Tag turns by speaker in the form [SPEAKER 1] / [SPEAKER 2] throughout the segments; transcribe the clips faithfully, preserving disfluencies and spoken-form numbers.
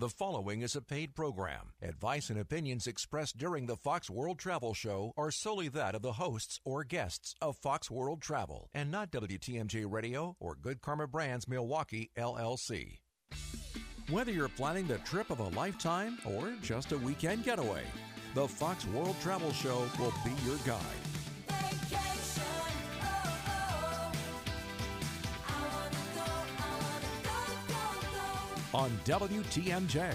[SPEAKER 1] The following is a paid program. Advice and opinions expressed during the Fox World Travel Show are solely that of the hosts or guests of Fox World Travel and not W T M J Radio or Good Karma Brands Milwaukee, L L C. Whether you're planning the trip of a lifetime or just a weekend getaway, the Fox World Travel Show will be your guide.
[SPEAKER 2] Vacation, oh, oh. I wanna go, I wanna go, go, go.
[SPEAKER 1] On W T M J.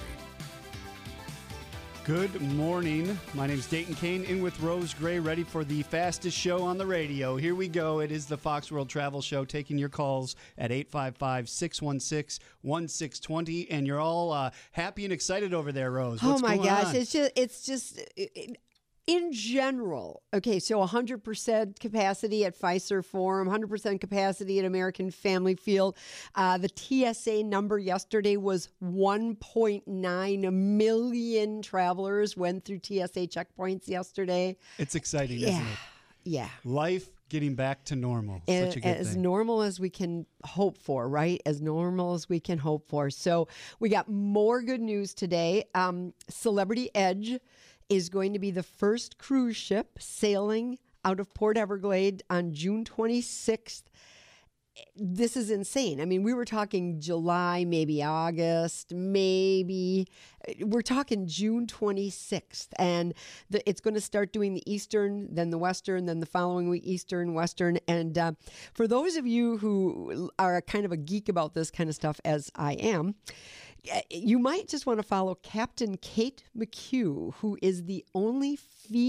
[SPEAKER 3] Good morning. My name is Dayton Kane, in with Rose Gray, ready for the fastest show on the radio. Here we go. It is the Fox World Travel Show, taking your calls at eight five five, six one six, one six two zero. And you're all uh, happy and excited over there, Rose. What's
[SPEAKER 4] oh my
[SPEAKER 3] going
[SPEAKER 4] gosh,
[SPEAKER 3] on?
[SPEAKER 4] it's just it's just it, it, in general. Okay, so one hundred percent capacity at Fiserv Forum, one hundred percent capacity at American Family Field. Uh, the T S A number yesterday was one point nine million travelers went through T S A checkpoints yesterday.
[SPEAKER 3] It's exciting, isn't
[SPEAKER 4] Yeah,
[SPEAKER 3] it?
[SPEAKER 4] yeah.
[SPEAKER 3] Life getting back to normal.
[SPEAKER 4] And
[SPEAKER 3] Such a good
[SPEAKER 4] as
[SPEAKER 3] thing.
[SPEAKER 4] normal as we can hope for, right? As normal as we can hope for. So we got more good news today. Um, Celebrity Edge is going to be the first cruise ship sailing out of Port Everglades on June twenty-sixth. This is insane. I mean, we were talking July, maybe August, maybe. We're talking June twenty-sixth. And the, it's going to start doing the Eastern, then the Western, then the following week, Eastern, Western. And uh, for those of you who are kind of a geek about this kind of stuff, as I am, you might just want to follow Captain Kate McHugh, who is the only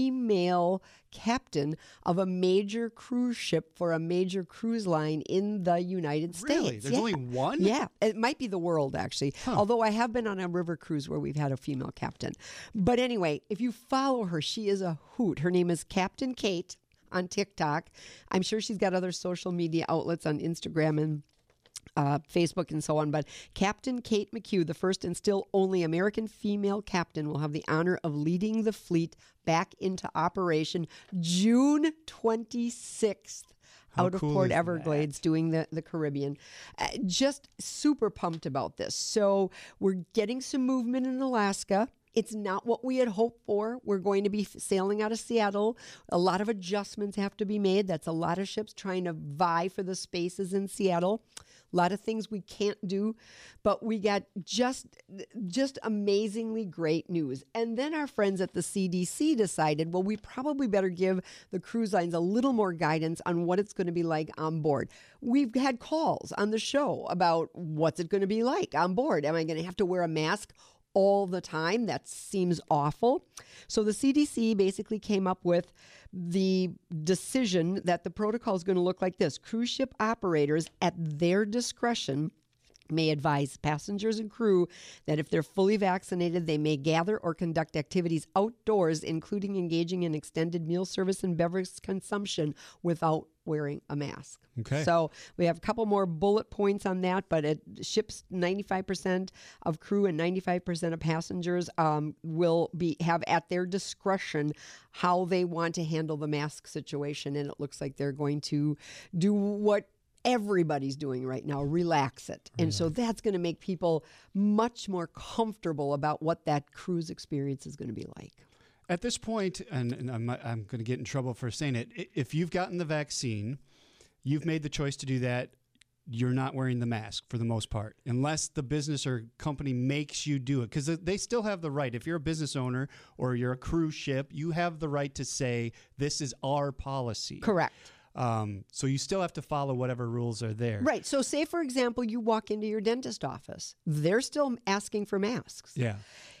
[SPEAKER 4] female captain of a major cruise ship for a major cruise line in the United States.
[SPEAKER 3] Really? There's
[SPEAKER 4] Yeah.
[SPEAKER 3] only one?
[SPEAKER 4] Yeah, it might be the world, actually.
[SPEAKER 3] Huh.
[SPEAKER 4] Although I have been on a river cruise where we've had a female captain. But anyway, if you follow her, she is a hoot. Her name is Captain Kate on TikTok. I'm sure she's got other social media outlets on Instagram and Uh, Facebook and so on, but Captain Kate McHugh, the first and still only American female captain, will have the honor of leading the fleet back into operation June twenty-sixth.
[SPEAKER 3] How
[SPEAKER 4] Out of
[SPEAKER 3] cool
[SPEAKER 4] Port
[SPEAKER 3] is
[SPEAKER 4] Everglades
[SPEAKER 3] that?
[SPEAKER 4] doing the, the Caribbean. Uh, just super pumped about this. So we're getting some movement in Alaska. It's not what we had hoped for. We're going to be sailing out of Seattle. A lot of adjustments have to be made. That's a lot of ships trying to vie for the spaces in Seattle. A lot of things we can't do, but we got just just amazingly great news. And then our friends at the C D C decided, well, we probably better give the cruise lines a little more guidance on what it's going to be like on board. We've had calls on the show about what's it going to be like on board. Am I going to have to wear a mask all the time? That seems awful. So the C D C basically came up with the decision that the protocol is going to look like this. Cruise ship operators, at their discretion, may advise passengers and crew that if they're fully vaccinated, they may gather or conduct activities outdoors, including engaging in extended meal service and beverage consumption without wearing a mask.
[SPEAKER 3] Okay.
[SPEAKER 4] So we have a couple more bullet points on that, but it ships ninety-five percent of crew and ninety-five percent of passengers um, will be have at their discretion how they want to handle the mask situation. And it looks like they're going to do what everybody's doing right now, relax it. And so that's going to make people much more comfortable about what that cruise experience is going to be like.
[SPEAKER 3] At this point, and, and I'm, I'm going to get in trouble for saying it, i- if you've gotten the vaccine, you've made the choice to do that, you're not wearing the mask for the most part, unless the business or company makes you do it. Because they still have the right. If you're a business owner or you're a cruise ship, you have the right to say, this is our policy.
[SPEAKER 4] Correct.
[SPEAKER 3] Um, so you still have to follow whatever rules are there.
[SPEAKER 4] Right. So say, for example, you walk into your dentist office. They're still asking for masks.
[SPEAKER 3] Yeah.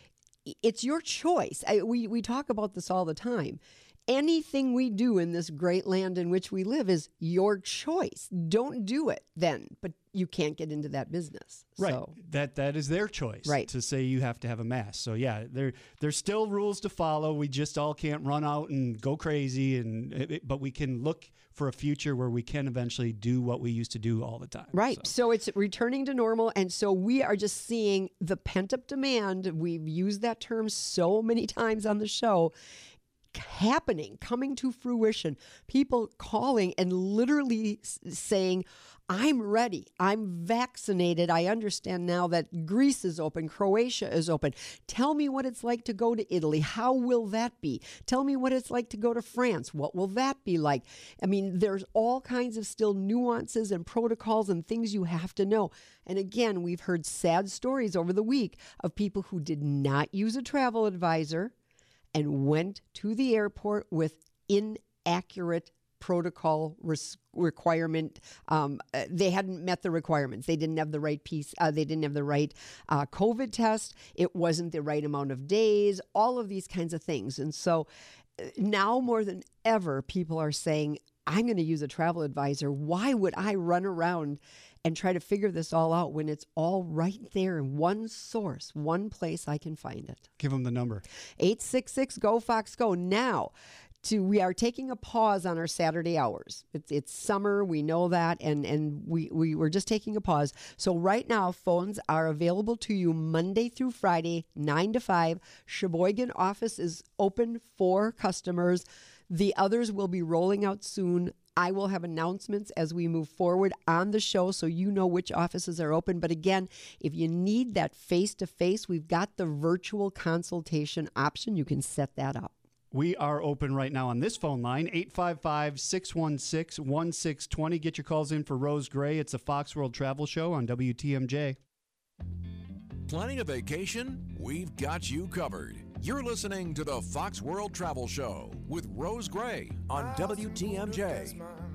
[SPEAKER 4] It's your choice. I, we, we talk about this all the time. Anything we do in this great land in which we live is your choice. Don't do it then, but you can't get into that business.
[SPEAKER 3] Right.
[SPEAKER 4] So,
[SPEAKER 3] That that is their choice.
[SPEAKER 4] Right.
[SPEAKER 3] To say you have to have a mask. So yeah, there there's still rules to follow. We just all can't run out and go crazy, and it, but we can look for a future where we can eventually do what we used to do all the time.
[SPEAKER 4] right.
[SPEAKER 3] So.
[SPEAKER 4] So it's returning to normal. And so we are just seeing the pent up demand. We've used that term so many times on the show. happening, coming to fruition. People calling and literally s- saying, I'm ready. I'm vaccinated. I understand now that Greece is open. Croatia is open. Tell me what it's like to go to Italy. How will that be? Tell me what it's like to go to France. What will that be like? I mean, there's all kinds of still nuances and protocols and things you have to know. And again, we've heard sad stories over the week of people who did not use a travel advisor and went to the airport with inaccurate protocol res- requirement. Um, uh, they hadn't met the requirements. They didn't have the right piece. Uh, they didn't have the right uh, COVID test. It wasn't the right amount of days, all of these kinds of things. And so uh, now more than ever, people are saying, I'm going to use a travel advisor. Why would I run around and try to figure this all out when it's all right there in one source, one place I can find it?
[SPEAKER 3] Give them the number.
[SPEAKER 4] eight six six, G O, Fox, Go. Now, to, we are taking a pause on our Saturday hours. It's, it's summer, we know that, and, and we, we, we're just taking a pause. So right now, phones are available to you Monday through Friday, nine to five. Sheboygan office is open for customers. The others will be rolling out soon. I will have announcements as we move forward on the show so you know which offices are open. But again, if you need that face-to-face, we've got the virtual consultation option. You can set that up.
[SPEAKER 3] We are open right now on this phone line, eight five five, six one six, one six two zero. Get your calls in for Rose Gray. It's a Fox World Travel Show on W T M J.
[SPEAKER 1] Planning a vacation? We've got you covered. You're listening to the Fox World Travel Show with Rose Gray on W T M J.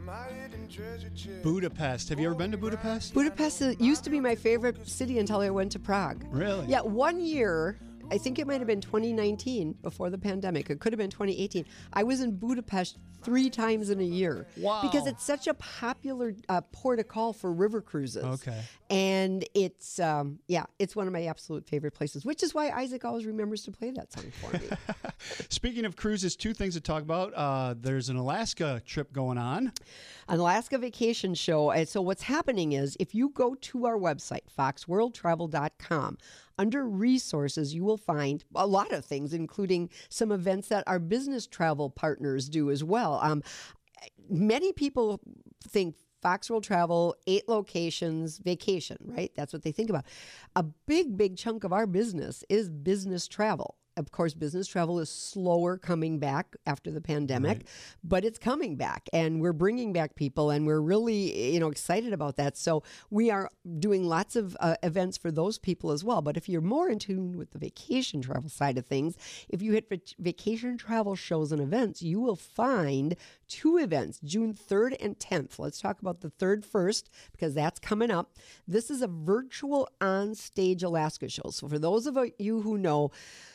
[SPEAKER 3] Budapest. Have you ever been to Budapest?
[SPEAKER 4] Budapest used to be my favorite city until I went to Prague.
[SPEAKER 3] Really?
[SPEAKER 4] Yeah, one year, I think it might have been twenty nineteen before the pandemic. It could have been twenty eighteen. I was in Budapest three times in a year.
[SPEAKER 3] Wow.
[SPEAKER 4] Because it's such a popular uh, port of call for river cruises.
[SPEAKER 3] Okay.
[SPEAKER 4] And it's, um, yeah, it's one of my absolute favorite places, which is why Isaac always remembers to play that song for me.
[SPEAKER 3] Speaking of cruises, two things to talk about. Uh, there's an Alaska trip going on.
[SPEAKER 4] An Alaska vacation show. And so what's happening is if you go to our website, fox world travel dot com, under resources, you will find a lot of things, including some events that our business travel partners do as well. Um, many people think Fox World Travel, eight locations, vacation, right? That's what they think about. A big, big chunk of our business is business travel. Of course, business travel is slower coming back after the pandemic, right, but it's coming back, and we're bringing back people, and we're really, you know, excited about that. So we are doing lots of uh, events for those people as well. But if you're more in tune with the vacation travel side of things, if you hit vac- vacation travel shows and events, you will find two events, June third and tenth. Let's talk about the third first, because that's coming up. This is a virtual on-stage Alaska show. So for those of you who know,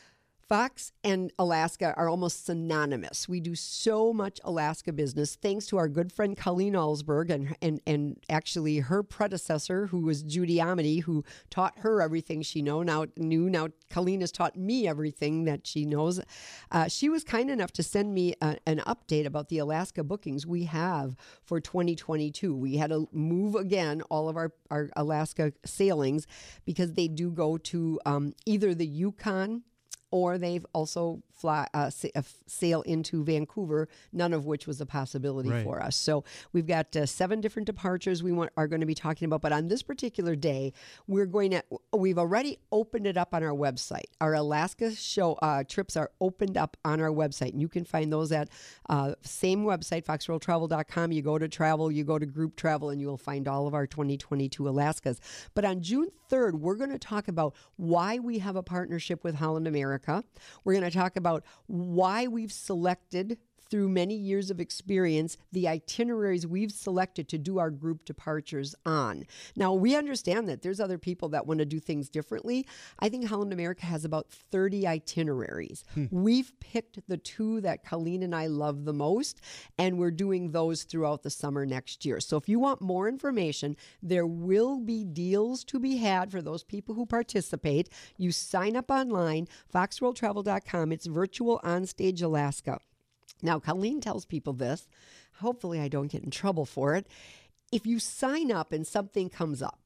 [SPEAKER 4] Fox and Alaska are almost synonymous. We do so much Alaska business thanks to our good friend Colleen Alsberg and and and actually her predecessor, who was Judy Amity, who taught her everything she know now knew. Now Colleen has taught me everything that she knows. Uh, she was kind enough to send me a, an update about the Alaska bookings we have for twenty twenty-two. We had to move again all of our, our Alaska sailings because they do go to um, either the Yukon, or they've also fly uh, sa- uh, sail into Vancouver, none of which was a possibility
[SPEAKER 3] right.
[SPEAKER 4] for us. So we've got uh, seven different departures we want, are going to be talking about. But on this particular day, we're going to, we've already opened it up on our website. Our Alaska show uh, trips are opened up on our website. And you can find those at uh, same website, fox world travel dot com. You go to travel, you go to group travel, and you will find all of our twenty twenty-two Alaskas. But on June third, we're going to talk about why we have a partnership with Holland America. We're going to talk about why we've selected, through many years of experience, the itineraries we've selected to do our group departures on. Now, we understand that there's other people that want to do things differently. I think Holland America has about thirty itineraries. Hmm. We've picked the two that Colleen and I love the most, and we're doing those throughout the summer next year. So if you want more information, there will be deals to be had for those people who participate. You sign up online, fox world travel dot com. It's virtual onstage Alaska. Now, Colleen tells people this. Hopefully I don't get in trouble for it. If you sign up and something comes up,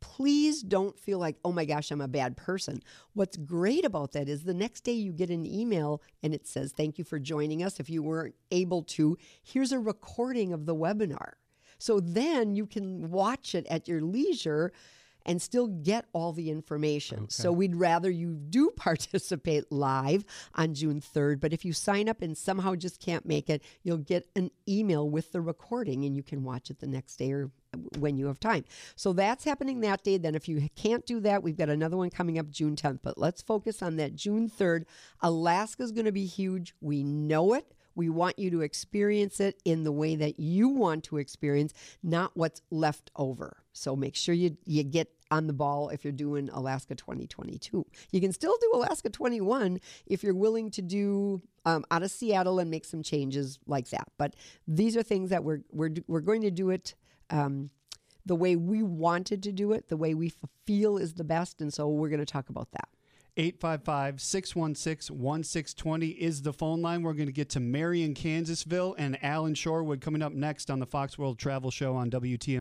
[SPEAKER 4] please don't feel like, oh my gosh, I'm a bad person. What's great about that is the next day you get an email and it says, thank you for joining us. If you weren't able to, here's a recording of the webinar. So then you can watch it at your leisure and still get all the information.
[SPEAKER 3] Okay.
[SPEAKER 4] So we'd rather you do participate live on June third, but if you sign up and somehow just can't make it, you'll get an email with the recording and you can watch it the next day or when you have time. So that's happening that day. Then if you can't do that, we've got another one coming up June tenth, but let's focus on that June third. Alaska's going to be huge. We know it. We want you to experience it in the way that you want to experience, not what's left over. So make sure you, you get on the ball if you're doing Alaska twenty twenty-two. You can still do Alaska twenty-one if you're willing to do um, out of Seattle and make some changes like that. But these are things that we're we're we're going to do it um, the way we wanted to do it, the way we f- feel is the best, and so we're going to talk about that.
[SPEAKER 3] eight five five, six one six, one six two zero is the phone line. We're going to get to Mary in Kansasville and Alan Shorewood coming up next on the Fox World Travel Show on W T M.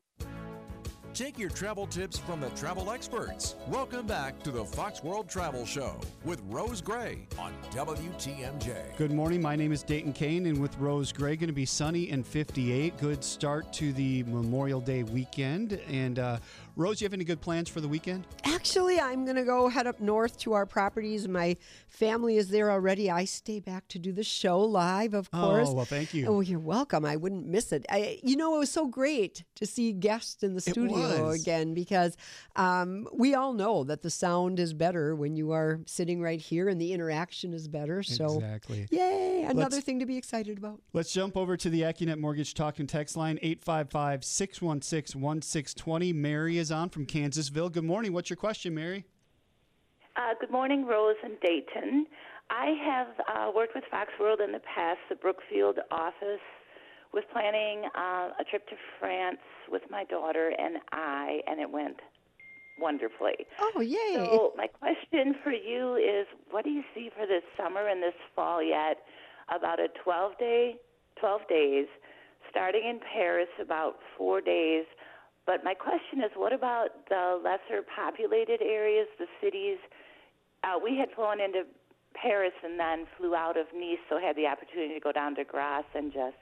[SPEAKER 1] Take your travel tips from the travel experts. Welcome back to the Fox World Travel Show with Rose Gray on W T M J.
[SPEAKER 3] Good morning. My name is Dayton Kane, and with Rose Gray, going to be sunny and fifty-eight. Good start to the Memorial Day weekend. And uh, Rose, you have any good plans for the weekend?
[SPEAKER 4] Actually, I'm going to go head up north to our properties. My family is there already. I stay back to do the show live, of course.
[SPEAKER 3] Oh, well, thank you.
[SPEAKER 4] Oh, you're welcome. I wouldn't miss it. I, you know, it was so great to see guests in the studio
[SPEAKER 3] was.
[SPEAKER 4] again because um, we all know that the sound is better when you are sitting right here and the interaction is better. So,
[SPEAKER 3] Exactly.
[SPEAKER 4] yay, another
[SPEAKER 3] Let's-
[SPEAKER 4] thing to be excited about.
[SPEAKER 3] Let's jump over to the AccuNet Mortgage Talk and Text line, eight five five, six one six, one six two zero. Mary is on from Kansasville. Good morning. What's your question, Mary?
[SPEAKER 5] Uh, good morning, Rose and Dayton. I have uh, worked with Fox World in the past. The Brookfield office was planning uh, a trip to France with my daughter and I, and it went wonderfully.
[SPEAKER 4] Oh, yay.
[SPEAKER 5] So my question for you is, what do you see for this summer and this fall yet? About a twelve-day, twelve days, starting in Paris, about four days. But my question is, what about the lesser populated areas, the cities? Uh, we had flown into Paris and then flew out of Nice, so had the opportunity to go down to Grasse and just,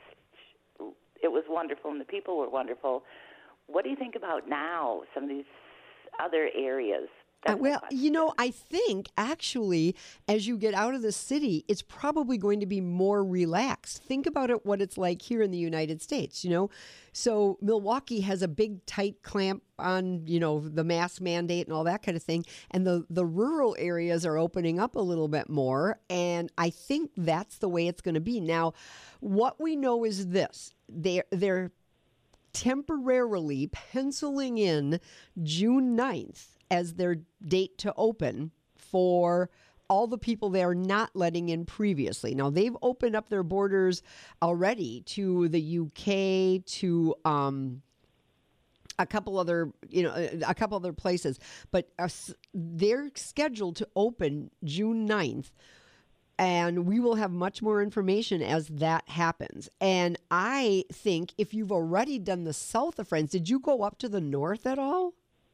[SPEAKER 5] it was wonderful, and the people were wonderful. What do you think about now, some of these other areas?
[SPEAKER 4] Uh,
[SPEAKER 5] That's my
[SPEAKER 4] well,
[SPEAKER 5] question.
[SPEAKER 4] you know, I think actually, as you get out of the city, it's probably going to be more relaxed. Think about it, what it's like here in the United States, you know? So Milwaukee has a big, tight clamp on, you know, the mask mandate and all that kind of thing. And the, the rural areas are opening up a little bit more. And I think that's the way it's going to be. Now, what we know is this. They're, they're temporarily penciling in June ninth as their date to open for all the people they're not letting in previously. Now, they've opened up their borders already to the U K, to um, a couple other, you know, a couple other places, but uh, they're scheduled to open June ninth. And we will have much more information as that happens. And I think if you've already done the south of France, did you go up to the north at all?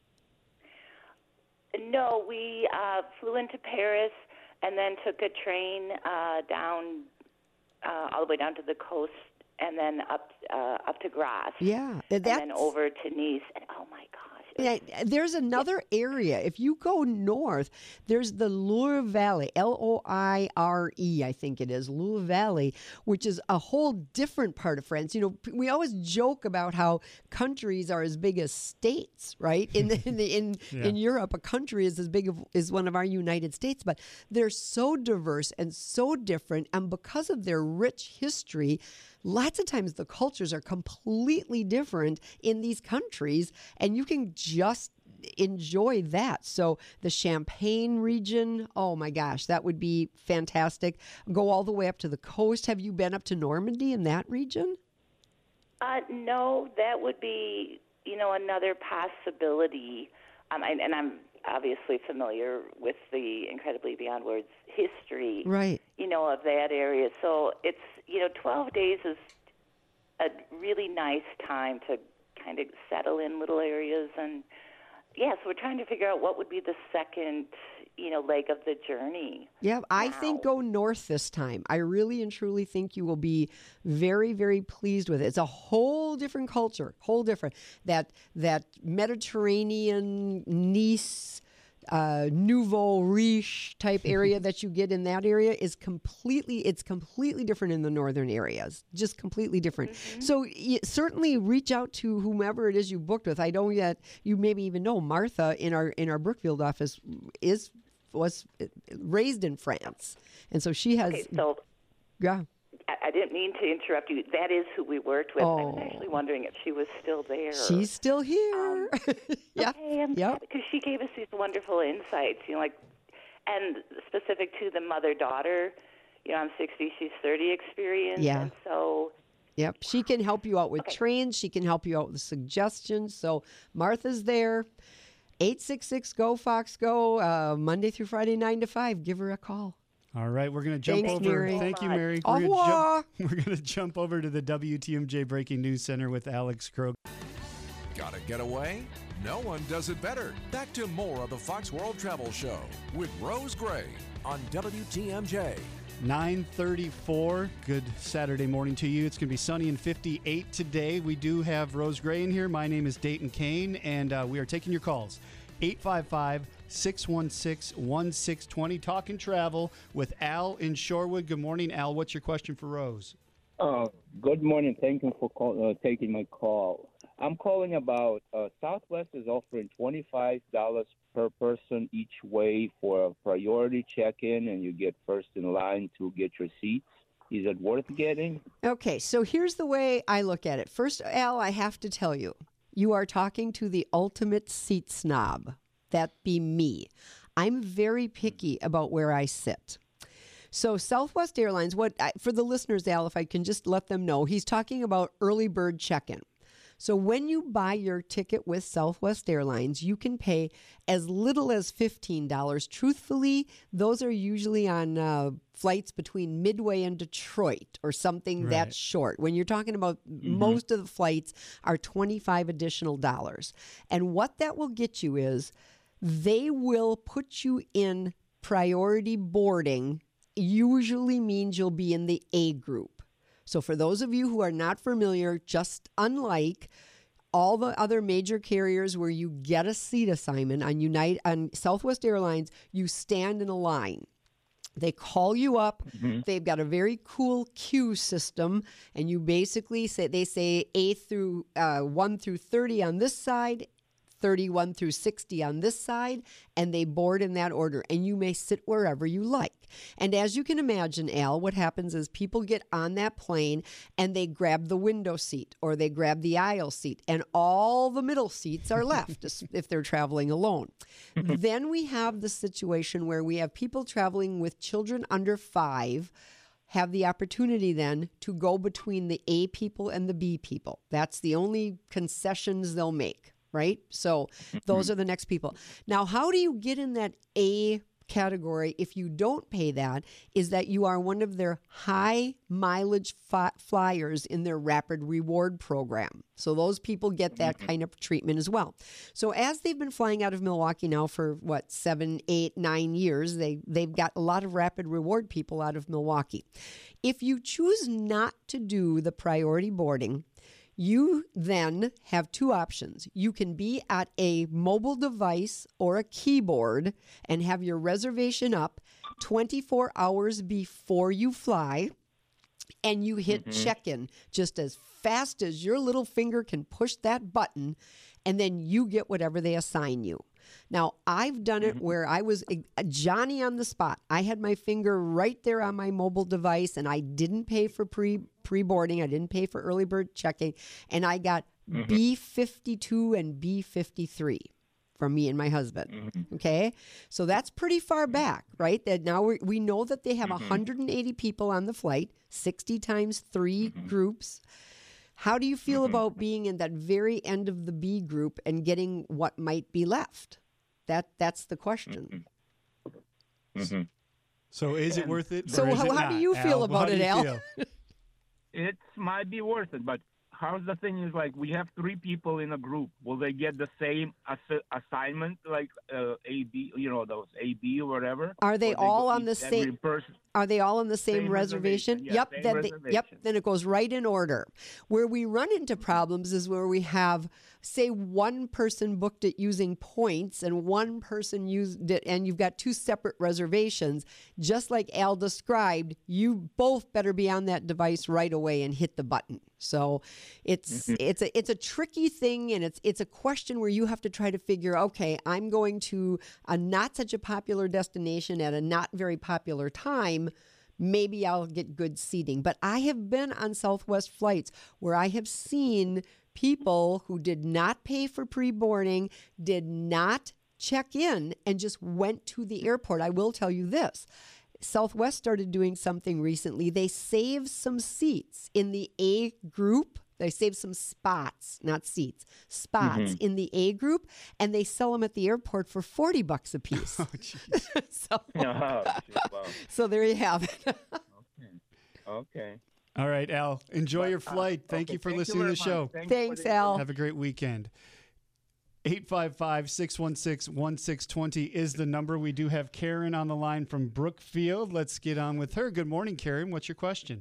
[SPEAKER 5] No, we uh, flew into Paris and then took a train uh, down uh, all the way down to the coast and then up uh, up to Grasse.
[SPEAKER 4] Yeah,
[SPEAKER 5] and
[SPEAKER 4] that's-
[SPEAKER 5] then over to Nice. And oh my gosh. it was-
[SPEAKER 4] Yeah, there's another area. If you go north, there's the Loire Valley, L O I R E, I think it is, Loire Valley, which is a whole different part of France. You know, p- we always joke about how countries are as big as states, right? In the, in the, in,
[SPEAKER 3] Yeah.
[SPEAKER 4] in Europe, a country is as big of, as one of our United States, but they're so diverse and so different, and because of their rich history, lots of times the cultures are completely different in these countries, and you can just enjoy that. So the Champagne region, oh my gosh, that would be fantastic. Go all the way up to the coast. Have you been up to Normandy in that region?
[SPEAKER 5] Uh, no, that would be, you know, another possibility. Um, and, and I'm obviously familiar with the Incredibly Beyond Words history,
[SPEAKER 4] Right.
[SPEAKER 5] you know, of that area. So it's, you know, twelve days is a really nice time to kind of settle in little areas and yeah, so we're trying to figure out what would be the second, you know, leg of the journey.
[SPEAKER 4] Yeah, I
[SPEAKER 5] Wow.
[SPEAKER 4] think go north this time. I really and truly think you will be very, very pleased with it. It's a whole different culture, whole different. That that Mediterranean Nice, uh, nouveau riche type area that you get in that area is completely, it's completely different in the northern areas, just completely different.
[SPEAKER 5] Mm-hmm.
[SPEAKER 4] So y- certainly reach out to whomever it is you booked with. I don't yet, you maybe even know Martha in our in our Brookfield office is was raised in France. And so she has,
[SPEAKER 5] Okay, so
[SPEAKER 4] yeah.
[SPEAKER 5] I, I didn't mean to interrupt you. That is who we worked with. I was
[SPEAKER 4] Oh.
[SPEAKER 5] actually wondering if she was still there.
[SPEAKER 4] She's still here. yeah.
[SPEAKER 5] Okay, I'm
[SPEAKER 4] Yep.
[SPEAKER 5] because she gave us these wonderful insights, you know, like, and specific to the mother-daughter, you know, I'm sixty, she's thirty experience.
[SPEAKER 4] Yeah.
[SPEAKER 5] And so,
[SPEAKER 4] Yep. She can help you out with
[SPEAKER 5] Okay.
[SPEAKER 4] trains. She can help you out with suggestions. So Martha's there. eight six six, G O, Fox, Go, uh, Monday through Friday, nine to five. Give her a call.
[SPEAKER 3] All right, we're going to jump
[SPEAKER 4] Thanks,
[SPEAKER 3] over.
[SPEAKER 4] Mary.
[SPEAKER 3] Thank you,
[SPEAKER 5] Au
[SPEAKER 3] Mary.
[SPEAKER 4] Au
[SPEAKER 3] We're gonna
[SPEAKER 4] revoir.
[SPEAKER 3] jump, we're going to jump over to the W T M J Breaking News Center with Alex Krog.
[SPEAKER 1] Got a getaway? No one does it better. Back to more of the Fox World Travel Show with Rose Gray on W T M J.
[SPEAKER 3] nine thirty-four. Good Saturday morning to you. It's going to be sunny and fifty-eight today. We do have Rose Gray in here. My name is Dayton Kane, and uh, we are taking your calls. eight five five, six one six, one six two zero. Talking travel with Al in Shorewood. Good morning, Al. What's your question for Rose?
[SPEAKER 6] Uh, good morning. Thank you for call, uh, taking my call. I'm calling about uh, Southwest is offering twenty-five dollars per person each way for a priority check-in, and you get first in line to get your seats. Is it worth getting?
[SPEAKER 4] Okay, so here's the way I look at it. First, Al, I have to tell you, you are talking to the ultimate seat snob. That be me. I'm very picky about where I sit. So Southwest Airlines, what I, for the listeners, Al, if I can just let them know, he's talking about early bird check-in. So when you buy your ticket with Southwest Airlines, you can pay as little as fifteen dollars. Truthfully, those are usually on uh, flights between Midway and Detroit or something
[SPEAKER 3] Right.
[SPEAKER 4] that short. When you're talking about most of the flights are twenty-five additional dollars. And what that will get you is they will put you in priority boarding, usually means you'll be in the A group. So for those of you who are not familiar, just unlike all the other major carriers where you get a seat assignment on United on Southwest Airlines, you stand in a line. They call you up. They've got a very cool queue system, and you basically say they say A through uh, one through thirty on this side, thirty-one through sixty on this side, and they board in that order, and you may sit wherever you like. And as you can imagine, Al, what happens is people get on that plane and they grab the window seat or they grab the aisle seat, and all the middle seats are left if they're traveling alone. Then we have the situation where we have people traveling with children under five have the opportunity then to go between the A people and the B people. That's the only concessions they'll make. Right? So those are the next people. Now, how do you get in that A category if you don't pay that? Is that you are one of their high mileage fi- flyers in their rapid reward program. So those people get that kind of treatment as well. So as they've been flying out of Milwaukee now for what, seven, eight, nine years, they, they've got a lot of rapid reward people out of Milwaukee. If you choose not to do the priority boarding, you then have two options. You can be at a mobile device or a keyboard and have your reservation up twenty-four hours before you fly, and you hit check-in just as fast as your little finger can push that button, and then you get whatever they assign you. Now, I've done it where I was a Johnny on the spot. I had my finger right there on my mobile device, and I didn't pay for pre pre-boarding. I didn't pay for early bird checking, and I got B fifty-two and B fifty-three from me and my husband. Okay, so that's pretty far back, right? That now we we know that they have one hundred eighty people on the flight, sixty times three groups. How do you feel about being in that very end of the B group and getting what might be left? That that's the question.
[SPEAKER 3] So is it worth it?
[SPEAKER 4] So
[SPEAKER 3] or is
[SPEAKER 4] how-
[SPEAKER 3] it
[SPEAKER 4] how do
[SPEAKER 3] not,
[SPEAKER 4] you feel
[SPEAKER 3] Al?
[SPEAKER 4] about
[SPEAKER 3] How do
[SPEAKER 4] it,
[SPEAKER 3] you
[SPEAKER 4] Al?
[SPEAKER 3] feel?
[SPEAKER 6] It might be worth it, but how's the thing is like we have three people in a group. Will they get the same assi- assignment like uh, A B, you know, those A B or whatever?
[SPEAKER 4] Are they
[SPEAKER 6] Or
[SPEAKER 4] all
[SPEAKER 6] go
[SPEAKER 4] on the
[SPEAKER 6] each- every
[SPEAKER 4] same?
[SPEAKER 6] person?
[SPEAKER 4] Are they all on the same,
[SPEAKER 6] Same
[SPEAKER 4] reservation?
[SPEAKER 6] reservation, yeah,
[SPEAKER 4] yep.
[SPEAKER 6] same
[SPEAKER 4] Then they, yep.
[SPEAKER 6] reservation.
[SPEAKER 4] Then it goes right in order. Where we run into problems is where we have, say, one person booked it using points and one person used it, and you've got two separate reservations. Just like Al described, you both better be on that device right away and hit the button. So it's it's a it's a tricky thing, and it's it's a question where you have to try to figure, okay, I'm going to a not such a popular destination at a not very popular time. Maybe I'll get good seating. But I have been on Southwest flights where I have seen people who did not pay for pre-boarding, did not check in, and just went to the airport. I will tell you this. Southwest started doing something recently. They saved some seats in the A group. They saved some spots, not seats, spots
[SPEAKER 6] Mhm.
[SPEAKER 4] in the A group, and they sell them at the airport for forty bucks a piece.
[SPEAKER 3] Oh, jeez.
[SPEAKER 4] so,
[SPEAKER 6] Oh, shit, wow.
[SPEAKER 4] so there you have it.
[SPEAKER 6] Okay. Okay.
[SPEAKER 3] All right, Al. Enjoy your
[SPEAKER 6] Uh,
[SPEAKER 3] flight. Thank
[SPEAKER 6] okay,
[SPEAKER 3] you for
[SPEAKER 6] thank
[SPEAKER 3] listening
[SPEAKER 6] very
[SPEAKER 3] to the show.
[SPEAKER 6] much. Thank you for
[SPEAKER 4] Thanks,
[SPEAKER 6] the
[SPEAKER 4] Al.
[SPEAKER 3] Have a great weekend. eight five five, six one six, one six two zero is the number. We do have Karen on the line from Brookfield. Let's get on with her. Good morning, Karen. What's your question?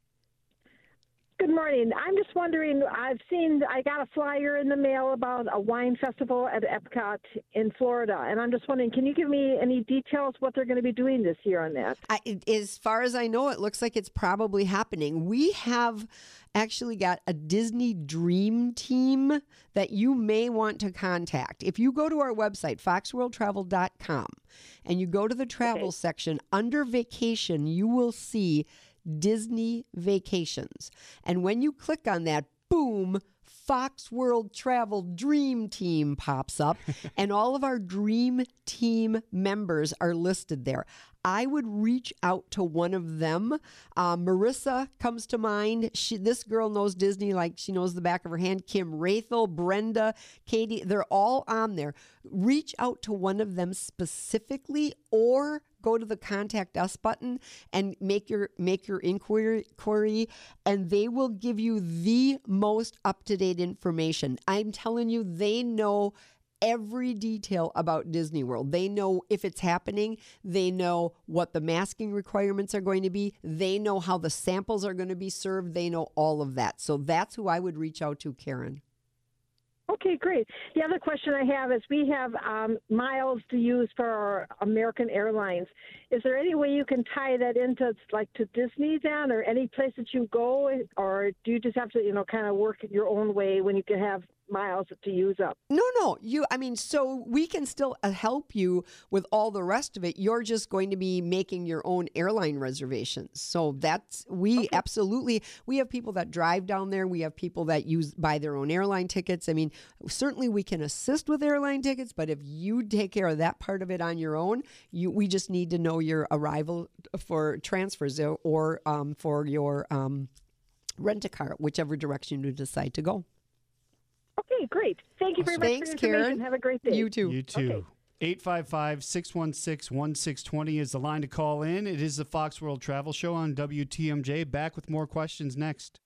[SPEAKER 7] Good morning. I'm just wondering, I've seen, I got a flyer in the mail about a wine festival at Epcot in Florida, and I'm just wondering, can you give me any details what they're going to be doing this year on that?
[SPEAKER 4] I, as far as I know, it looks like it's probably happening. We have actually got a Disney Dream Team that you may want to contact. If you go to our website, fox world travel dot com, and you go to the travel
[SPEAKER 7] Okay.
[SPEAKER 4] section, under vacation, you will see Disney Vacations. And when you click on that, boom, Fox World Travel Dream Team pops up, and all of our Dream Team members are listed there. I would reach out to one of them. Uh, Marissa comes to mind. She, this girl knows Disney like she knows the back of her hand. Kim Rathel, Brenda, Katie, they're all on there. Reach out to one of them specifically, or go to the contact us button and make your make your inquiry, inquiry, and they will give you the most up-to-date information. I'm telling you, they know every detail about Disney World. They know if it's happening. They know what the masking requirements are going to be. They know how the samples are going to be served. They know all of that. So that's who I would reach out to, Karen.
[SPEAKER 7] Okay, great. The other question I have is we have um, miles to use for our American Airlines. Is there any way you can tie that into like to Disney then, or any place that you go, or do you just have to, you know, kind of work it your own way when you can have miles to use up?
[SPEAKER 4] No, no. You, I mean, so we can still uh, help you with all the rest of it. You're just going to be making your own airline reservations. So that's, we
[SPEAKER 7] Okay.
[SPEAKER 4] absolutely, we have people that drive down there. We have people that use, buy their own airline tickets. I mean, certainly we can assist with airline tickets, but if you take care of that part of it on your own, you, we just need to know your arrival for transfers or, or um, for your um, rent-a-car, whichever direction you decide to go.
[SPEAKER 7] Okay, great. Thank you very much
[SPEAKER 4] Thanks,
[SPEAKER 7] for the information.
[SPEAKER 4] Karen.
[SPEAKER 7] Have a great day.
[SPEAKER 4] You too.
[SPEAKER 3] You too.
[SPEAKER 7] Okay.
[SPEAKER 3] eight five five, six one six, one six two zero is the line to call in. It is the Fox World Travel Show on W T M J. Back with more questions next.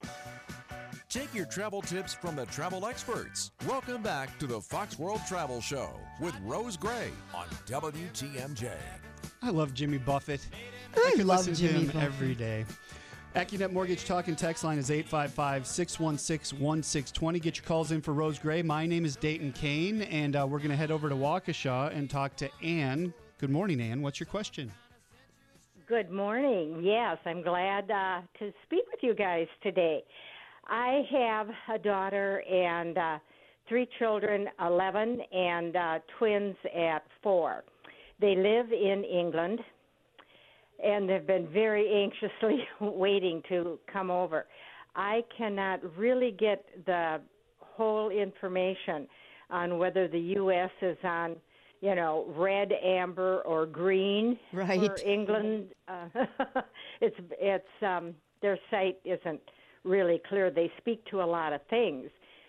[SPEAKER 1] Take your travel tips from the travel experts. Welcome back to the Fox World Travel Show with Rose Gray on W T M J.
[SPEAKER 3] I love Jimmy Buffett.
[SPEAKER 4] I
[SPEAKER 3] could
[SPEAKER 4] love
[SPEAKER 3] listen
[SPEAKER 4] Jimmy
[SPEAKER 3] to him
[SPEAKER 4] Buffett.
[SPEAKER 3] every day. AccuNet Mortgage Talk and Text line is eight five five, six one six, one six two zero. Get your calls in for Rose Gray. My name is Dayton Kane, and uh, we're going to head over to Waukesha and talk to Ann. Good morning, Ann. What's your question?
[SPEAKER 8] Good morning. Yes, I'm glad uh, to speak with you guys today. I have a daughter and uh, three children, eleven, and uh, twins at four. They live in England, and they've been very anxiously waiting to come over. I cannot really get the whole information on whether the U S is on, you know, red, amber, or green
[SPEAKER 4] Right.
[SPEAKER 8] for England. Uh, it's it's um, their site isn't really clear. They speak to a lot of things.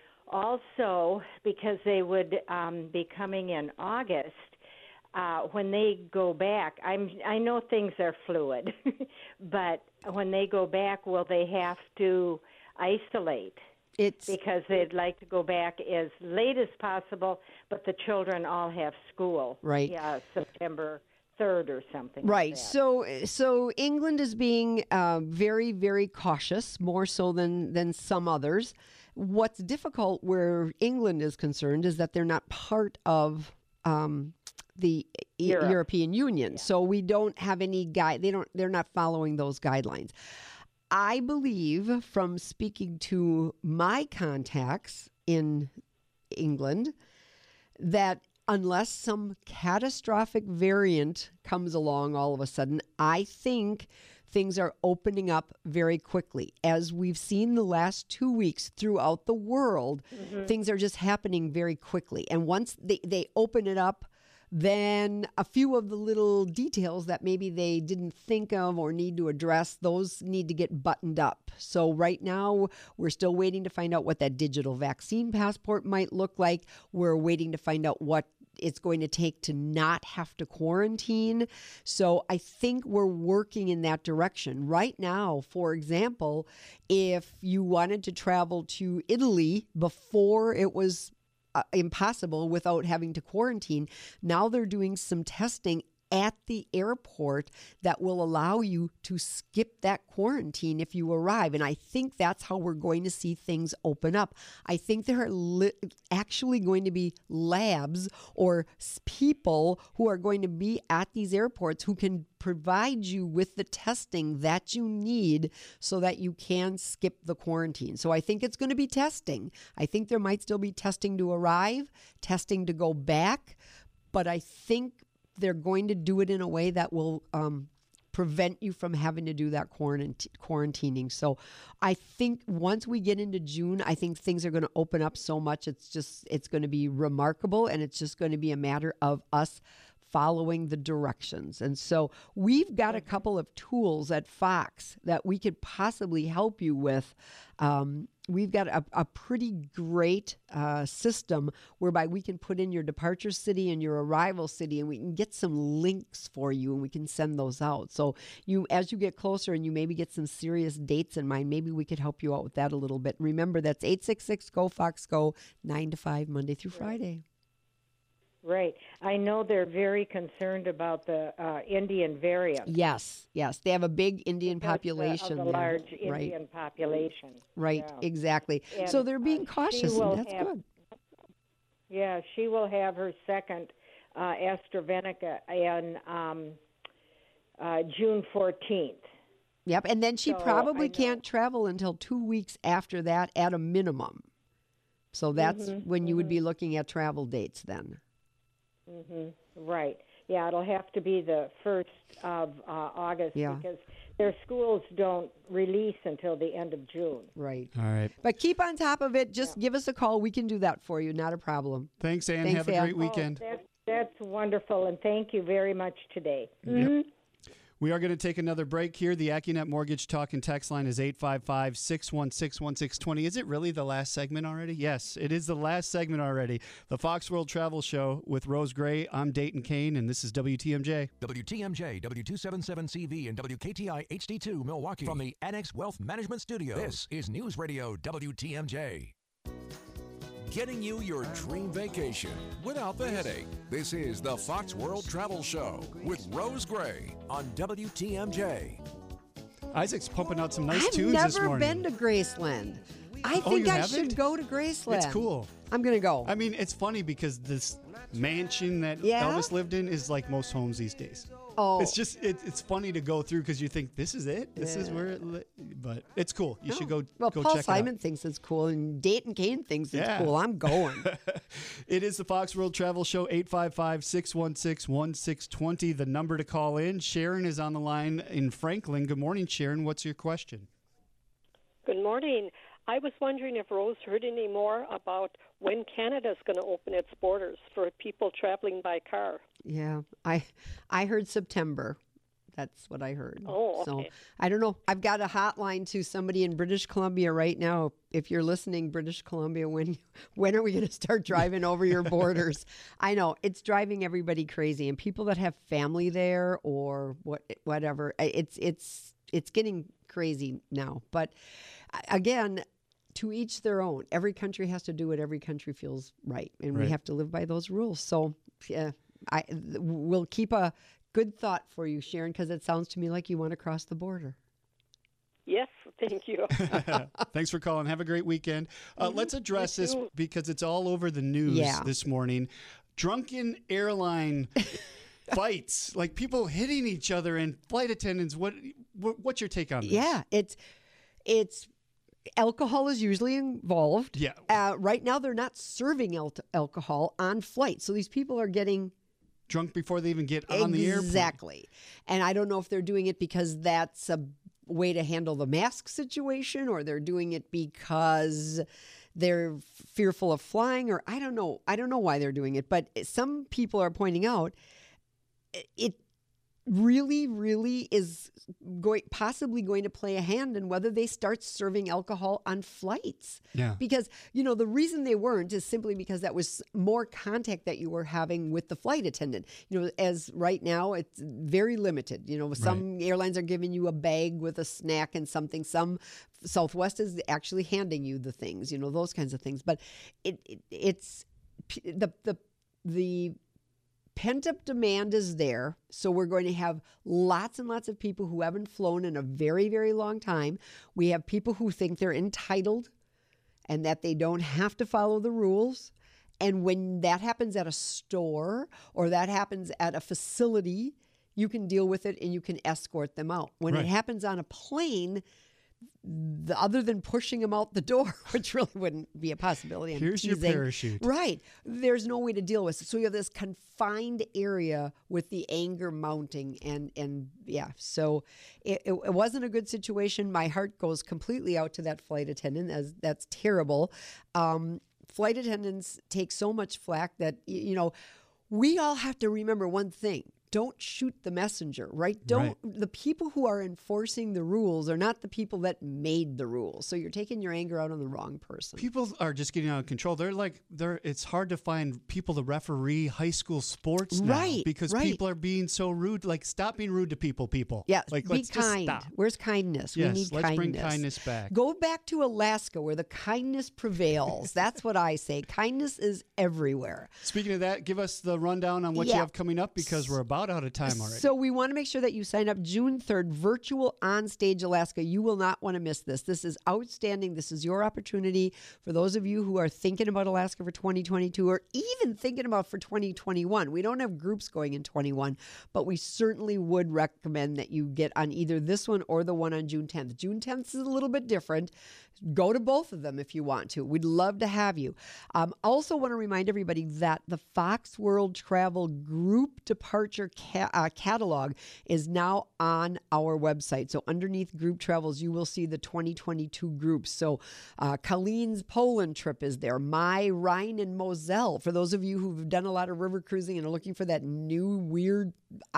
[SPEAKER 8] Also, because they would um, be coming in August. Uh, when they go back, I'm, I know things are fluid, but when they go back, will they have to isolate
[SPEAKER 4] It's
[SPEAKER 8] because they'd like to go back as late as possible, but the children all have school.
[SPEAKER 4] Right.
[SPEAKER 8] Yeah, September third or something.
[SPEAKER 4] right.
[SPEAKER 8] Like that.
[SPEAKER 4] So so England is being uh, very very cautious, more so than than some others. What's difficult where England is concerned is that they're not part of um, the E-
[SPEAKER 8] Europe.
[SPEAKER 4] European Union, so we don't have any guide. They don't. They're not following those guidelines. I believe from speaking to my contacts in England that unless some catastrophic variant comes along all of a sudden, I think things are opening up very quickly. As we've seen the last two weeks throughout the world, things are just happening very quickly. And once they, they open it up, then a few of the little details that maybe they didn't think of or need to address, those need to get buttoned up. So right now, we're still waiting to find out what that digital vaccine passport might look like. We're waiting to find out what it's going to take to not have to quarantine. So I think we're working in that direction. Right now, for example, if you wanted to travel to Italy before it was Uh, impossible without having to quarantine. Now they're doing some testing at the airport that will allow you to skip that quarantine if you arrive. And I think that's how we're going to see things open up. I think there are li- actually going to be labs or s- people who are going to be at these airports who can provide you with the testing that you need so that you can skip the quarantine. So I think it's going to be testing. I think there might still be testing to arrive, testing to go back, but I think they're going to do it in a way that will um, prevent you from having to do that quarant- quarantining. So I think once we get into June, I think things are going to open up so much. It's just, it's going to be remarkable, and it's just going to be a matter of us following the directions. And so we've got a couple of tools at Fox that we could possibly help you with. Um, we've got a, a pretty great uh, system whereby we can put in your departure city and your arrival city, and we can get some links for you, and we can send those out. So you, as you get closer and you maybe get some serious dates in mind, maybe we could help you out with that a little bit. Remember, that's eight six six, G O, Fox, Go, nine to five, Monday through Friday.
[SPEAKER 8] Right. I know they're very concerned about the uh, Indian variant.
[SPEAKER 4] Yes, yes. They have a big Indian
[SPEAKER 8] Because, uh,
[SPEAKER 4] population
[SPEAKER 8] of the
[SPEAKER 4] there.
[SPEAKER 8] large
[SPEAKER 4] right,
[SPEAKER 8] Indian population.
[SPEAKER 4] right,
[SPEAKER 8] Yeah.
[SPEAKER 4] exactly.
[SPEAKER 8] And,
[SPEAKER 4] So they're being
[SPEAKER 8] uh,
[SPEAKER 4] cautious,
[SPEAKER 8] she will
[SPEAKER 4] and that's
[SPEAKER 8] have-
[SPEAKER 4] good.
[SPEAKER 8] Yeah, she will have her second uh, AstraZeneca in um, uh, June fourteenth.
[SPEAKER 4] Yep, and then she
[SPEAKER 8] So,
[SPEAKER 4] probably
[SPEAKER 8] I know.
[SPEAKER 4] can't travel until two weeks after that at a minimum. So that's
[SPEAKER 8] Mhm,
[SPEAKER 4] when you would be looking at travel dates then.
[SPEAKER 8] hmm Right. Yeah, it'll have to be the first of uh, August
[SPEAKER 4] Yeah.
[SPEAKER 8] because their schools don't release until the end of June.
[SPEAKER 4] Right.
[SPEAKER 3] All right.
[SPEAKER 4] But keep on top of it. Just give us a call. We can do that for you. Not a problem.
[SPEAKER 3] Thanks, Ann.
[SPEAKER 4] Thanks,
[SPEAKER 3] Have a
[SPEAKER 4] Ann.
[SPEAKER 3] great weekend.
[SPEAKER 8] Oh, that's, that's wonderful, and thank you very much today.
[SPEAKER 3] Yep. We are going to take another break here. The AccuNet Mortgage Talk and Text line is eight five five, six one six, one six two zero. Is it really the last segment already? Yes, it is the last segment already. The Fox World Travel Show with Rose Gray. I'm Dayton Kane, and this is W T M J.
[SPEAKER 1] W T M J, W two seventy-seven C V, and W K T I H D two Milwaukee. From the Annex Wealth Management Studio, this is News Radio W T M J. Getting you your dream vacation without the headache. This is the Fox World Travel Show with Rose Gray on W T M J.
[SPEAKER 3] Isaac's pumping out some nice
[SPEAKER 4] I've
[SPEAKER 3] tunes this
[SPEAKER 4] never
[SPEAKER 3] morning.
[SPEAKER 4] been to Graceland. I
[SPEAKER 3] Oh,
[SPEAKER 4] think
[SPEAKER 3] you
[SPEAKER 4] I
[SPEAKER 3] haven't?
[SPEAKER 4] should go to Graceland.
[SPEAKER 3] It's cool.
[SPEAKER 4] I'm going to go.
[SPEAKER 3] I mean, it's funny because this mansion that
[SPEAKER 4] Yeah?
[SPEAKER 3] Elvis lived in is like most homes these days.
[SPEAKER 4] oh,
[SPEAKER 3] It's just it, it's funny to go through because you think this is it, this is where, it li-. But it's cool. You should go.
[SPEAKER 4] well,
[SPEAKER 3] go
[SPEAKER 4] Paul
[SPEAKER 3] check
[SPEAKER 4] Simon thinks it's cool, and Dayton Kane thinks it's
[SPEAKER 3] Yeah.
[SPEAKER 4] cool. I'm going.
[SPEAKER 3] it out. It is the Fox World Travel Show. eight five five, six one six, one six two zero. The number to call in. Sharon is on the line in Franklin. Good morning, Sharon. What's your question?
[SPEAKER 9] Good morning. I was wondering if Rose heard any more about when Canada's going to open its borders for people traveling by car.
[SPEAKER 4] Yeah, I I heard September. That's what I heard.
[SPEAKER 9] Oh,
[SPEAKER 4] So
[SPEAKER 9] okay.
[SPEAKER 4] I don't know. I've got a hotline to somebody in British Columbia right now. If you're listening, British Columbia, when when are we going to start driving over your borders? I know it's driving everybody crazy, and people that have family there or what whatever. It's it's it's getting crazy now. But uh, again, to each their own. Every country has to do what every country feels right, and
[SPEAKER 3] Right.
[SPEAKER 4] we have to live by those rules. So, yeah, I we'll keep a good thought for you, Sharon, because it sounds to me like you want to cross the border.
[SPEAKER 9] Yes, thank you.
[SPEAKER 3] Thanks for calling. Have a great weekend. Uh, let's address
[SPEAKER 9] You
[SPEAKER 3] this
[SPEAKER 9] too.
[SPEAKER 3] because it's all over the news
[SPEAKER 4] Yeah.
[SPEAKER 3] this morning. Drunken airline fights, like people hitting each other and flight attendants. What, what what's your take on this?
[SPEAKER 4] Yeah, it's it's alcohol is usually involved.
[SPEAKER 3] Yeah.
[SPEAKER 4] Uh, right now, they're not serving al- alcohol on flight, so these people are getting
[SPEAKER 3] Drunk before they even get on the airplane.
[SPEAKER 4] exactly. And I don't know if they're doing it because that's a way to handle the mask situation, or they're doing it because they're fearful of flying, or I don't know. I don't know why they're doing it, but some people are pointing out it really, really is going possibly going to play a hand in whether they start serving alcohol on flights.
[SPEAKER 3] Yeah.
[SPEAKER 4] Because, you know, the reason they weren't is simply because that was more contact that you were having with the flight attendant. You know, as right now, it's very limited. You know, some airlines are giving you a bag with a snack and something. Some Southwest is actually handing you the things, you know, those kinds of things. But it, it it's the, the, the, pent-up demand is there, so we're going to have lots and lots of people who haven't flown in a very, very long time. We have people who think they're entitled and that they don't have to follow the rules. And when that happens at a store or that happens at a facility, you can deal with it and you can escort them out. When
[SPEAKER 3] Right.
[SPEAKER 4] it happens on a plane, the, other than pushing them out the door, which really wouldn't be a possibility. I'm
[SPEAKER 3] Here's your
[SPEAKER 4] teasing.
[SPEAKER 3] parachute.
[SPEAKER 4] Right. There's no way to deal with it. So you have this confined area with the anger mounting. And, and yeah, so it, it, it wasn't a good situation. My heart goes completely out to that flight attendant, as that's terrible. Um, flight attendants take so much flack that, y- you know, we all have to remember one thing. Don't shoot the messenger, right? Don't
[SPEAKER 3] Right.
[SPEAKER 4] the people who are enforcing the rules are not the people that made the rules. So you're taking your anger out on the wrong person.
[SPEAKER 3] People are just getting out of control. They're like, they're. It's hard to find people to referee high school sports now
[SPEAKER 4] Right,
[SPEAKER 3] because
[SPEAKER 4] right.
[SPEAKER 3] people are being so rude. Like, stop being rude to people. People.
[SPEAKER 4] Yes,
[SPEAKER 3] Like,
[SPEAKER 4] be
[SPEAKER 3] let's just
[SPEAKER 4] kind.
[SPEAKER 3] stop.
[SPEAKER 4] Where's kindness?
[SPEAKER 3] Yes,
[SPEAKER 4] we need
[SPEAKER 3] let's bring
[SPEAKER 4] kindness.
[SPEAKER 3] kindness back.
[SPEAKER 4] Go back to Alaska where the kindness prevails. That's what I say. Kindness is everywhere.
[SPEAKER 3] Speaking of that, give us the rundown on what you
[SPEAKER 4] Yeah.
[SPEAKER 3] have coming up because we're about out of time already.
[SPEAKER 4] So we want to make sure that you sign up June third, Virtual Onstage Alaska. You will not want to miss this. This is outstanding. This is your opportunity for those of you who are thinking about Alaska for twenty twenty-two or even thinking about for twenty twenty-one. We don't have groups going in twenty-one, but we certainly would recommend that you get on either this one or the one on June tenth. June tenth is a little bit different. Go to both of them if you want to. We'd love to have you. Um, also want to remind everybody that the Fox World Travel Group Departure ca- uh, catalog is now on our website. So underneath group travels, you will see the twenty twenty-two groups. So uh, Colleen's Poland trip is there. My Rhine and Moselle. For those of you who've done a lot of river cruising and are looking for that new, weird,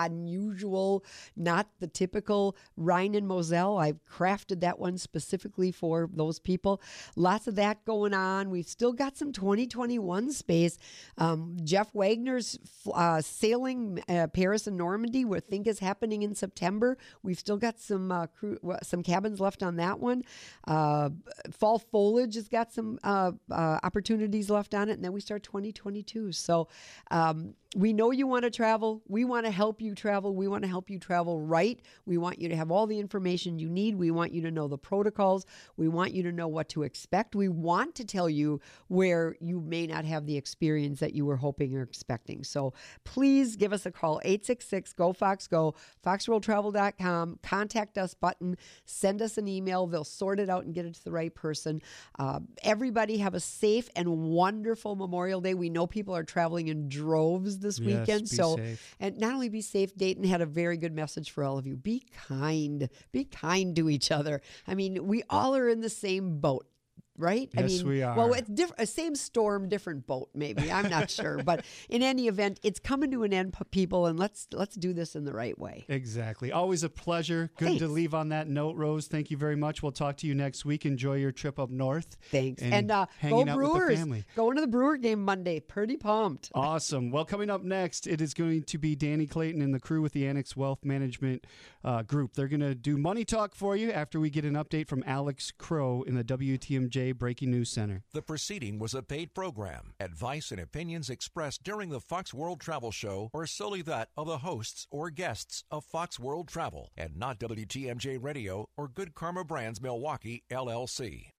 [SPEAKER 4] unusual, not the typical Rhine and Moselle, I've crafted that one specifically for those people. Lots of that going on. We've still got some twenty twenty-one space. Um, Jeff Wagner's uh, sailing uh, Paris and Normandy, we think is happening in September. We've still got some uh, crew, some cabins left on that one. Uh, Fall Foliage has got some uh, uh, opportunities left on it, and then we start twenty twenty-two. So um, we know you want to travel. We want to help you travel. We want to help you travel right. We want you to have all the information you need. We want you to know the protocols. We want you to know what to expect. We want to tell you where you may not have the experience that you were hoping or expecting. So please give us a call, eight six six, G O, Fox, Go, fox world travel dot com, contact us button, send us an email. They'll sort it out and get it to the right person. Uh, everybody have a safe and wonderful Memorial Day. We know people are traveling in droves this
[SPEAKER 3] Yes,
[SPEAKER 4] weekend.
[SPEAKER 3] be
[SPEAKER 4] So,
[SPEAKER 3] safe.
[SPEAKER 4] and not only be safe, Dayton had a very good message for all of you. Be kind. Be kind to each other. I mean, we all are in the same boat. right? I
[SPEAKER 3] Yes,
[SPEAKER 4] mean,
[SPEAKER 3] we
[SPEAKER 4] well,
[SPEAKER 3] are.
[SPEAKER 4] it's diff- a same storm, different boat, maybe. I'm not sure, but in any event, it's coming to an end, p- people, and let's let's do this in the right way.
[SPEAKER 3] Exactly. Always a pleasure. Good
[SPEAKER 4] Thanks.
[SPEAKER 3] to leave on that note, Rose. Thank you very much. We'll talk to you next week. Enjoy your trip up north.
[SPEAKER 4] Thanks,
[SPEAKER 3] And,
[SPEAKER 4] and, uh,
[SPEAKER 3] hanging
[SPEAKER 4] go
[SPEAKER 3] out with the
[SPEAKER 4] Brewers!
[SPEAKER 3] family.
[SPEAKER 4] Going to the Brewer game Monday. Pretty pumped.
[SPEAKER 3] Awesome. Well, coming up next, it is going to be Danny Clayton and the crew with the Annex Wealth Management uh, Group. They're going to do Money Talk for you after we get an update from Alex Crow in the W T M J Breaking News Center.
[SPEAKER 1] The proceeding was a paid program. Advice and opinions expressed during the Fox World Travel Show are solely that of the hosts or guests of Fox World Travel and not W T M J Radio or Good Karma Brands Milwaukee, L L C.